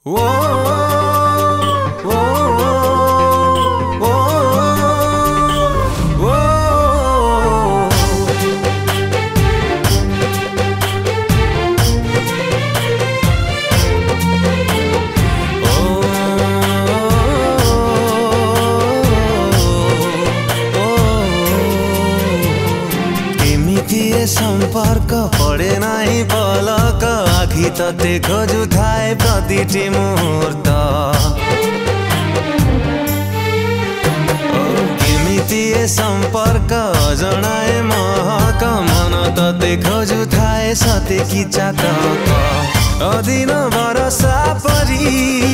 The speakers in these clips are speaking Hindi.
संपर्क पड़े नहीं पलक आखि तते खोजु थाए प्रतिटी मुहूर्त केमिति संपर्क अजणाए महक मन तते खोजु थाए सते कि चातक अदिन बरसा परी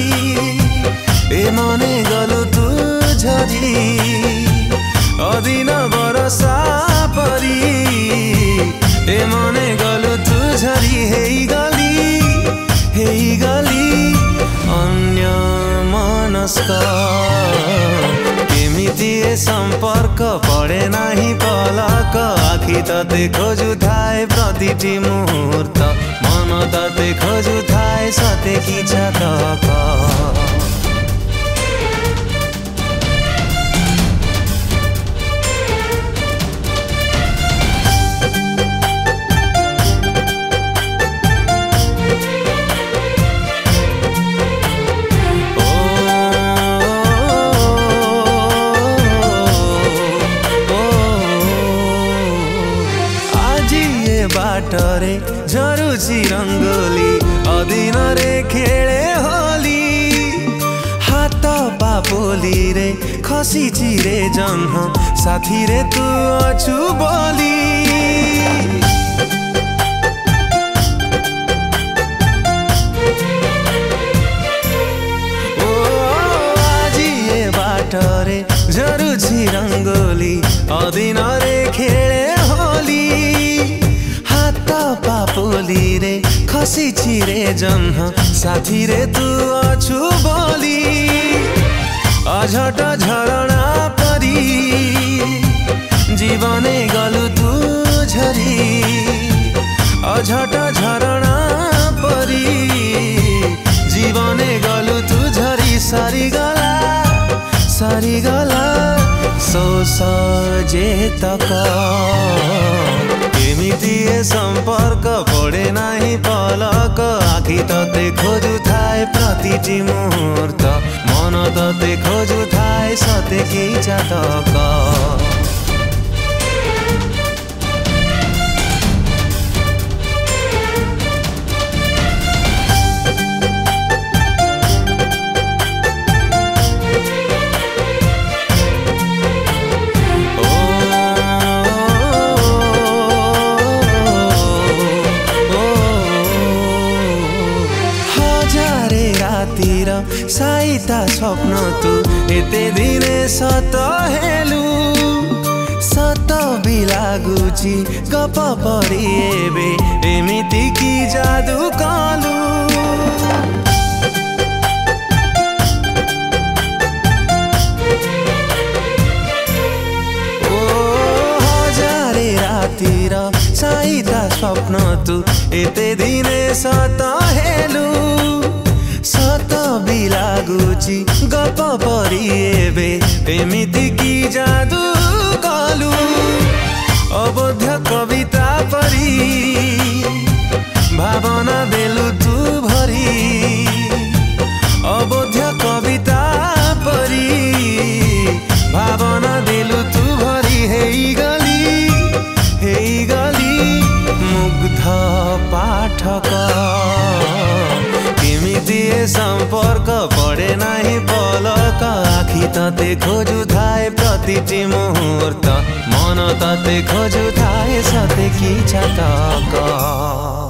ए मने गलु तू झरी अदिन बरसा परी ए मने गलु तू झरी हेई गली अन्य मनस्क केमिति संपर्क पड़े नहीं पलक आखि तते खोजु थाए प्रतिटी मुहूर्त मन तते खोजु थाए सते कि चातक बाटरे झरुची रंगोली अदिन रे खेले होली हाथ पापोली रे खसी रे जन्ह साथी रे तू अछु बोली ओ आजी ये बाटरे झरुची रंगोली अदिन रे खेले होली पापोली रे खसी रे जन्ह साथी रे तू अछु बोली अझट झरणा परी जीवने गलु तू झरी अझट झरणा परी जीवने गलु तू झरी सारी गला सो सजे तक केमिति संपर्क पड़े नहीं पलक आखि तते खोजु थाए प्रतिटी मुहूर्त मन तते खोजु थाए सते कि चातक साइता स्वप्न तू एते दिने सत हेलु सत बिलागुची गप परी एबे एमिति कि जादू कलु ओ हजारे रातिर साइता स्वप्न तू एते दिने सत हेलु सत बिलागुची गप परी एबे एमिति कि जादू कलु अबोध्य कविता परी भावना देलु तू भरी अबोध्य कविता परी भावना देलु तू भरी हेई गली मुग्ध पाठक संपर्क पड़े नहीं पलक आखि तते खोजु थाए प्रतिटी मुहूर्त मन तते खोजु थाए सते कि चातक।